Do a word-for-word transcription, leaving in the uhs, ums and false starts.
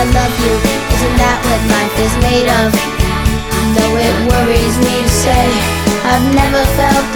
I love you. Isn't that what life is made of? Though it worries me to say, I've never felt